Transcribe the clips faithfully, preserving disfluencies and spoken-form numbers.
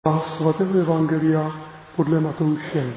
Svatého evangelia podle Matouše.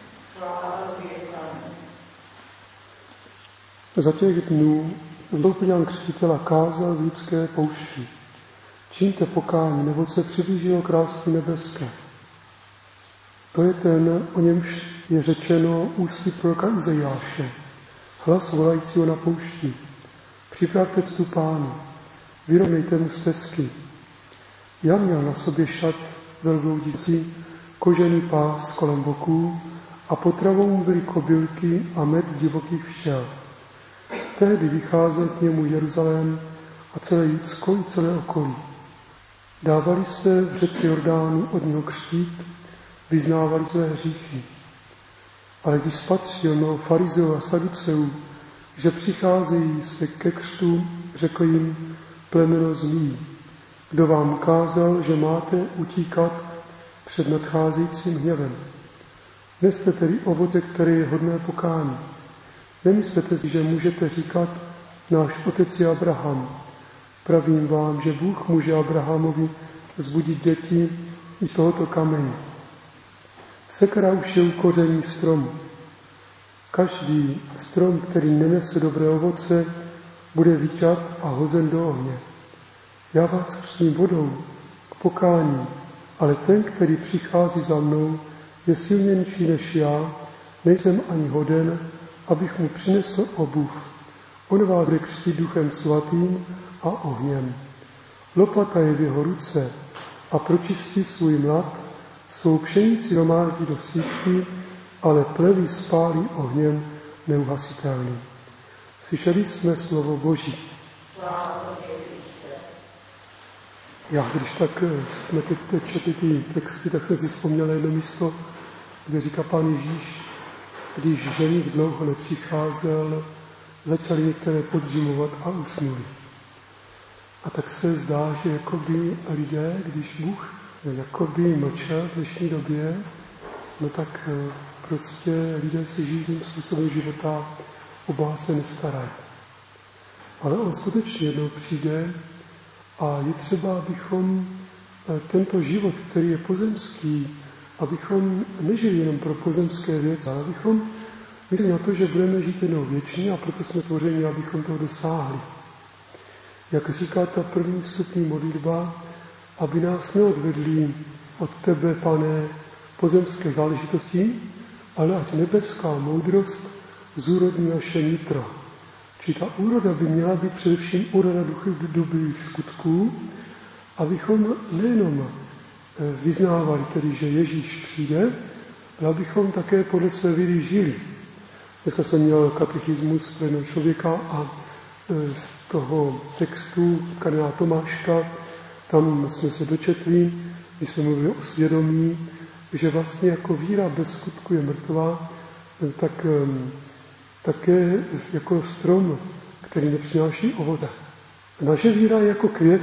Za těch dnů vstoupil Jan Křtitel a kázal v judské poušti. Čiňte pokání, neboť se přiblížilo království nebeské. To je ten, o němž je řečeno ústy proroka Izajáše. Hlas volajícího na poušti. Připravte cestu Pánu, vyrovnejte mu stezky. Jan měl na sobě šat velbloudící, kožený pás kolem boků a potravou mu byly kobylky a med divokých včel. Tehdy vycházel k němu Jeruzalém a celé Judsko i celé okolí. Dávali se v řece Jordánu od něho křtít, vyznávali své hříchy. Ale když spatřil mnoho farizeů a saduceů, že přicházejí se ke křtu, řekl jim plemeno zlý. Kdo vám ukázal, že máte utíkat před nadcházejícím hněvem? Neste tedy ovoce, které je hodné pokání. Nemyslete si, že můžete říkat, náš otec je Abraham. Pravím vám, že Bůh může Abrahamovi vzbudit děti i z tohoto kamene. Sekera už je u koření stromu. Každý strom, který nenese dobré ovoce, bude vyťat a hozen do ohně. Já vás křtím vodou k pokání, ale ten, který přichází za mnou, je silnější než já, nejsem ani hoden, abych mu přinesl obuv. On vás bude křtít duchem svatým a ohněm. Lopata je v jeho ruce a pročistí svůj mlad, svou pšenici domáždí do sýpky, ale plevy spálí ohněm neuhasitelným. Slyšeli jsme slovo Boží. Já, když tak jsme teď četli ty texty, tak jsem si vzpomněl jedno místo, kde říká Pán Ježíš, když ženich dlouho nepřicházel, začali některé podřimovat a usnuli. A tak se zdá, že jakoby lidé, když Bůh jakoby mlčel v dnešní době, no tak prostě lidé se žijí tím způsobem života, o Boha se nestarají. Ale on skutečně jednou přijde a je třeba, abychom tento život, který je pozemský, abychom nežili jenom pro pozemské věci, ale abychom mysleli na to, že budeme žít jednou věčně a proto jsme tvořeni, abychom toho dosáhli. Jak říká ta první vstupní modlitba, aby nás neodvedli od tebe, Pane, pozemské záležitosti, ale ať nebeská moudrost zúrodní naše nitro. Či ta úroda by měla být především úroda duchy dobrých skutků, abychom nejenom vyznávali tedy, že Ježíš přijde, ale abychom také podle své víry žili. Dneska jsem měl katechismus pro jednoho člověka a z toho textu kardinála Tomáška, tam jsme se dočetli, když jsme mluvili o svědomí, že vlastně jako víra bez skutku je mrtvá, tak také jako strom, který nepřináší ovoce. Naše víra je jako květ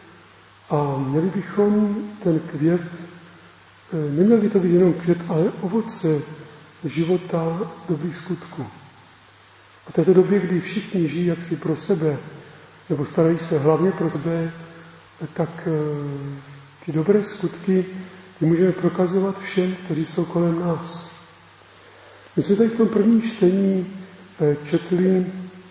a měli bychom ten květ, neměl by to být jenom květ, ale ovoce života dobrých skutků. V této době, kdy všichni žijí jaksi pro sebe, nebo starají se hlavně pro sebe, tak ty dobré skutky ty můžeme prokazovat všem, kteří jsou kolem nás. My jsme tady v tom prvním čtení četli,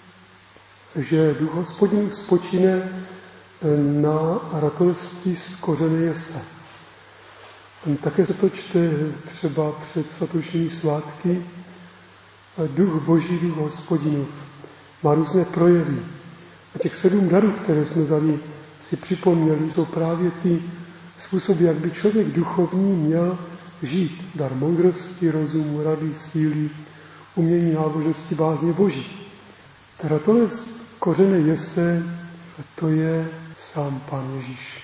že Duch Hospodinův spočíne na ratolesti z kořene jese. Také se to čte třeba před svatoušními svátky. Duch Boží, Duch Hospodinův má různé projevy. A těch sedm darů, které jsme tady si připomněli, jsou právě ty způsoby, jak by člověk duchovní měl žít. Dar moudrosti, rozumu, rady, síly, umění, náboženství, bázně Boží. Ta ratolest kořene jese, to je sám Pán Ježíš.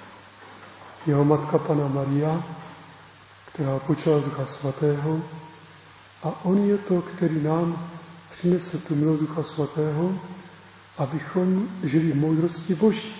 Jeho matka Panna Maria, která počala z Ducha Svatého, a on je to, který nám přinese tu milost Ducha Svatého, abychom žili v moudrosti Boží.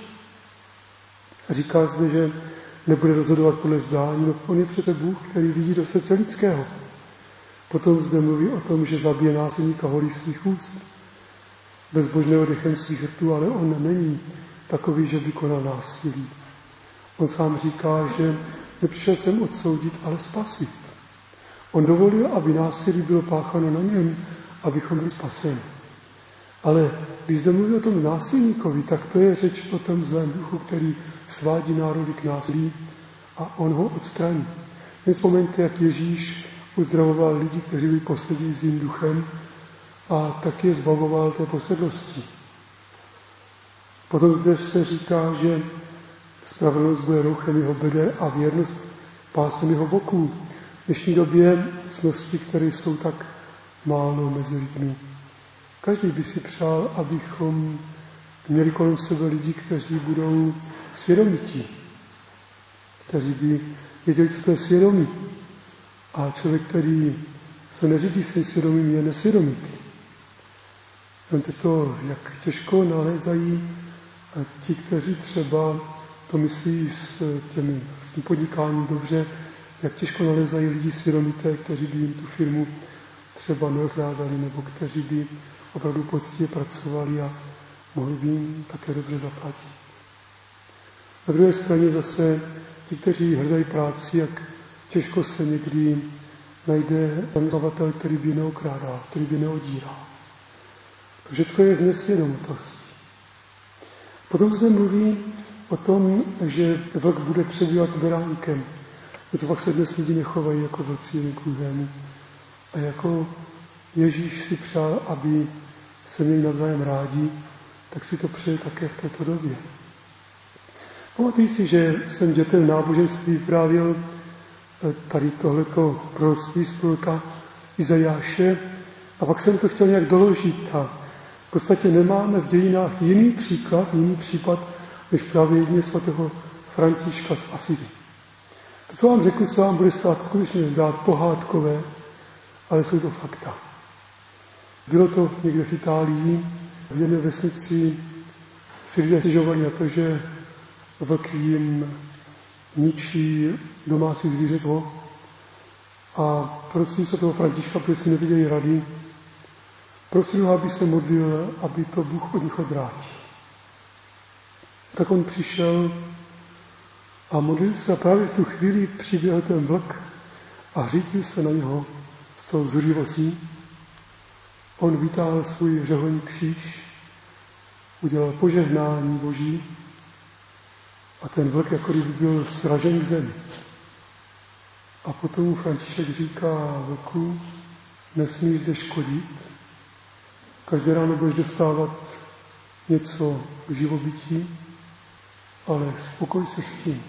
A říká zde, že nebude rozhodovat podle zdání, no on je přece Bůh, který vidí do srdce lidského. Potom zde mluví o tom, že zabije násilníka holí svých úst, bezbožného dechem svých rtů, ale on není takový, že by konal násilí. On sám říká, že Nepřišel jsem odsoudit, ale spasit. On dovolil, aby násilí bylo pácháno na něm, abychom byli spaseni. Ale když zde mluví o tom násilníkovi, tak to je řeč o tom zlém duchu, který svádí národy k násilí a on ho odstraní. Jen vzpomeňte, jak Ježíš uzdravoval lidi, kteří byli posedlí zlým duchem a tak je zbavoval té posedlosti. Potom zde se říká, že spravedlnost bude rouchem jeho beder a věrnost pásem jeho boků. V dnešní době cnosti, které jsou tak málo mezi lidmi. Každý by si přál, abychom měli kolem sebe lidi, kteří budou svědomití, kteří by věděli, co to je svědomí. A člověk, který se neřídí svým svědomím, je nesvědomitý. Víte to, jak těžko nalézají ti, kteří třeba to myslí s těmi s tím podnikáním dobře, jak těžko nalézají lidi svědomité, kteří by jim tu firmu třeba nerozhládali, nebo kteří by opravdu poctivě pracovali a mohli by jim také dobře zaplatit. Na druhé straně zase ti, kteří hledají práci, jak těžko se někdy najde zaměstnavatel, který by neokrádal, který by neodíral. To všechno je z nesvědomotosti. Potom zde mluví o tom, že vlk bude přebývat s beránkem. Co pak se dnes lidi nechovají jako vlci jeden k druhému. A jako Ježíš si přál, aby se měli navzájem rádi, tak si to přeje také v této době. Pamatuji si, že jsem dětem náboženství vyprávěl tady tohleto proroctví z proroka Izajáše a pak jsem to chtěl nějak doložit a v podstatě nemáme v dějinách jiný příklad, jiný případ, než právě jedině svatého Františka z Asizi. To, co vám řeknu, se vám bude stát skutečně zdát pohádkové, ale jsou to fakta. Bylo to někde v Itálii, v jedné vesnici si lidé stěžovali na to, že vlk jim ničí domácí zvířectvo a prosím se toho Františka, protože si neviděli rady, prosím ho, aby se modlil, aby to Bůh od nich odvrátil. Tak on přišel a modlil se a právě v tu chvíli přiběhl ten vlk a řídil se na něho s tou zuřivostí. On vytáhl svůj řeholní kříž, udělal požehnání Boží a ten vlk jako kdyby byl sražen k zemi. A potom František říká vlku, nesmíš zde škodit, každé ráno budeš dostávat něco k živobytí, ale spokoj se s tím.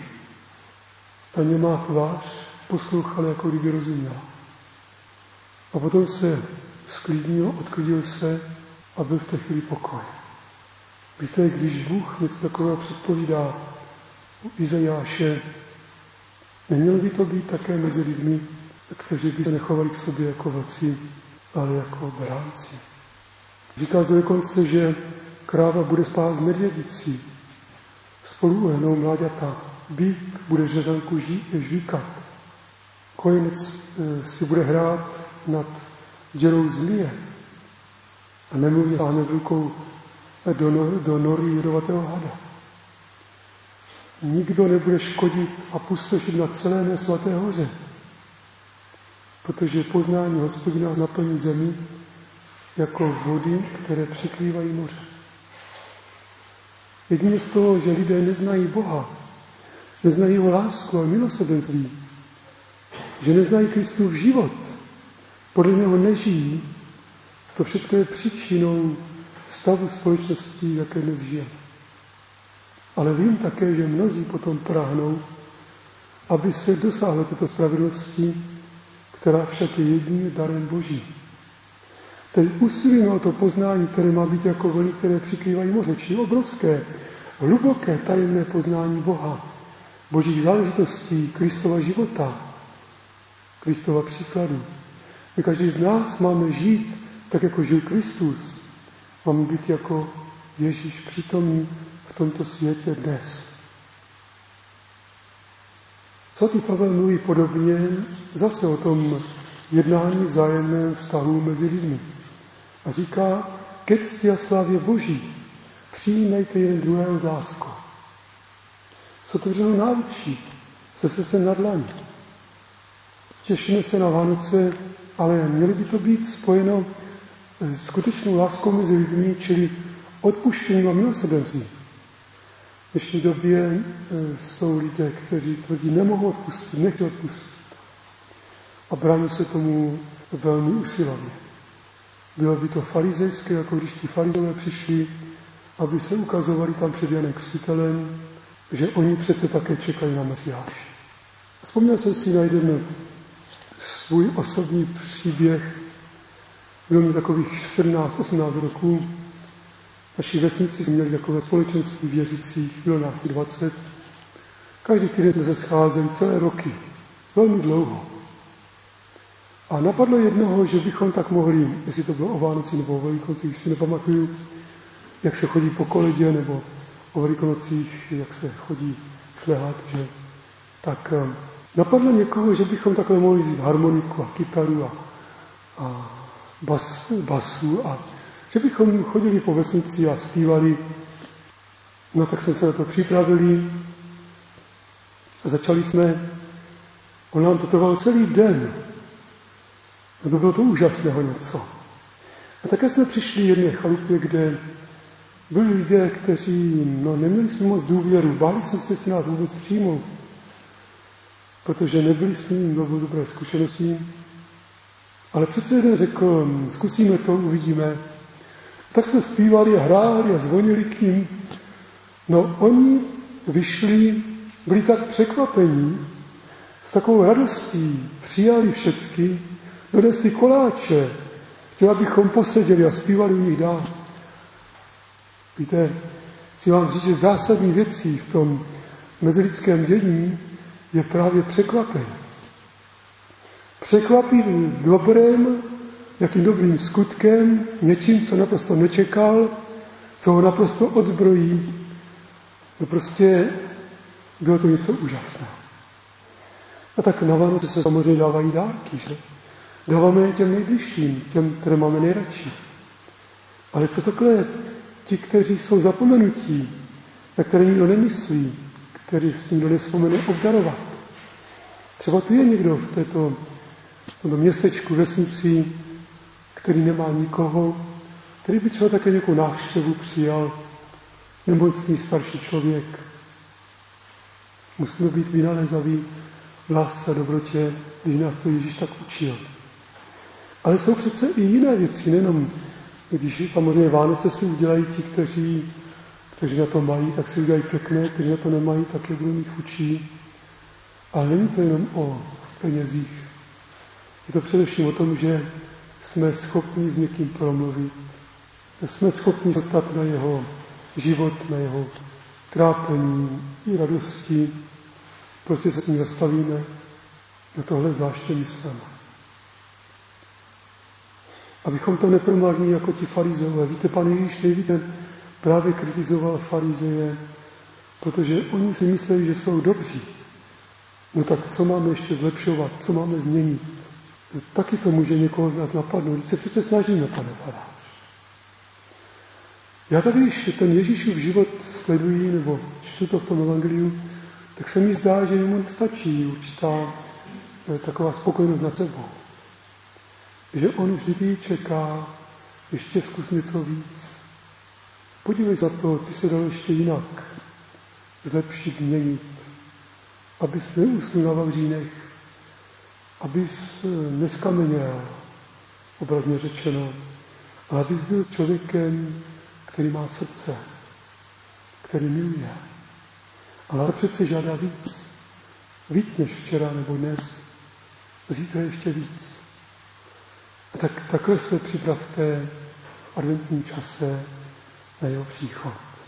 Ta nemá tvář poslouchala, jako kdyby rozuměla. A potom se sklidnil, odklidil se a byl v té chvíli pokoj. Víte, když Bůh něco takového předpovídá u Izajáše, nemělo by to být také mezi lidmi, kteří by se nechovali k sobě jako vlci, ale jako beránci. Říká zde dokonce, že kráva bude spát s medvědicí, spolu uhnou mláďata, býk bude řezanku žvíkat, kojenec e, si bude hrát nad děrou zmije a nemluvě sáhne rukou do, no, do nory jedovatého hada. Nikdo nebude škodit a pustošit na celé mé svaté hoře, protože poznání Hospodina naplní zemi jako vody, které překrývají moře. Jedině z toho, že lidé neznají Boha, neznají jeho lásku a milosrdenství, že neznají Kristův život, podle něho nežijí, to všechno je příčinou stavu společnosti, jaké dnes žije. Ale vím také, že mnozí potom prahnou, aby se dosáhlo této spravedlnosti, která však je jedním darem Boží. Tedy usilujeme o to poznání, které má být jako vlny, které přikrývají moře, či obrovské, hluboké, tajemné poznání Boha, Božích záležitostí, Kristova života, Kristova příkladu. My každý z nás máme žít tak, jako žil Kristus. Máme být jako Ježíš přítomný v tomto světě dnes. Svatý Pavel mluví podobně zase o tom jednání vzájemném vztahu mezi lidmi. A říká, ke cti a slávě Boží přijímejte jeden druhého s láskou. S otevřenou náručí se srdcem na dlaní. Těšíme se na Vánoce, ale měly by to být spojeno s skutečnou láskou mezi lidmi, čili odpuštěním a milosrdenstvím. V dnešní době jsou lidé, kteří tvrdí, nemohou odpustit, nechtějí odpustit. A brání se tomu velmi usilovně. Bylo by to farizejské, jako když ti farizové přišli, aby se ukazovali tam před Janem Křtitelem, že oni přece také čekají na Mesiáše. Vzpomněl jsem si na jeden svůj osobní příběh. Bylo mi takových sedmnáct osmnáct roků. Naši vesnici měli takové společenství věřících, bylo nás dvacet. Každý týden jsme se scházeli celé roky, velmi dlouho. A napadlo jednoho, že bychom tak mohli, jestli to bylo o Vánoci nebo o Velikonocích, si nepamatuju, jak se chodí po koledě, nebo o Velikonocích, jak se chodí šlehat, že tak um, napadlo někoho, že bychom takhle mohli vzít harmoniku a kytaru a, a bas, basu a že bychom chodili po vesnici a zpívali. No tak jsme se na to připravili a začali jsme. On nám to trvalo celý den. A to bylo to úžasného něco. A také jsme přišli jedné chalupě, kde byli lidé, kteří no, neměli jsme moc důvěru. Báli jsme se, si nás vůbec přijmout, protože nebyli s ním mnoho dobré zkušenosti. Ale přece jeden řekl, zkusíme to, uvidíme. Tak jsme zpívali a hráli a zvonili k ním. No oni vyšli, byli tak překvapení, s takovou radostí přijali všecky, donesli koláče, chtěli, abychom poseděli a zpívali u nich dál. Víte, chci vám říct, že zásadní věcí v tom mezilidském dění je právě překvapení. Překvapit dobrém, jakým dobrým skutkem, něčím, co naprosto nečekal, co ho naprosto odzbrojí. No prostě bylo to něco úžasného. A tak na Vánoce se samozřejmě dávají dárky, že? Dáváme je těm nejbližším, těm, které máme nejradši. Ale co takhle ti, kteří jsou zapomenutí, na které nikdo nemyslí, kteří si nikdo nevzpomene obdarovat. Třeba tu je někdo v této, v tomto městečku, vesnici, který nemá nikoho, který by třeba také nějakou návštěvu přijal, nemocný starší člověk. Musíme být vynalézaví v lásce a dobrotě, když nás to Ježíš tak učil. Ale jsou přece i jiné věci, nejenom když samozřejmě Vánoce si udělají ti, kteří, kteří na to mají, tak si udělají pěkné, kteří na to nemají, tak je budou mít chudší. Ale není to jenom o penězích. Je to především o tom, že jsme schopni s někým promluvit, že jsme schopni zeptat na jeho život, na jeho trápení i radosti. Prostě se s ním zastavíme, na tohle zvláště myslíme. Abychom to nepromarnili jako ti farizeové. Víte, Pán Ježíš nejvíce právě kritizoval farizeje, protože oni si mysleli, že jsou dobří. No tak co máme ještě zlepšovat, co máme změnit? No, taky to může někoho z nás napadnout. Když se přece snažíme, pane farář. Já tady, když ten Ježíšův život sleduji, nebo čtu to v tom evangeliu, tak se mi zdá, že mu stačí určitá taková spokojenost nad sebou. Že on vždy čeká, ještě zkus něco víc. Podívej za to, co se dalo ještě jinak zlepšit, změnit, abys neusnul na vavřínech, abys neskameněl, obrazně řečeno, ale abys byl člověkem, který má srdce, který miluje. Ale přece žádá víc. Víc než včera nebo dnes. Zítra ještě víc. A tak takhle se připravte v adventním čase na jeho příchod.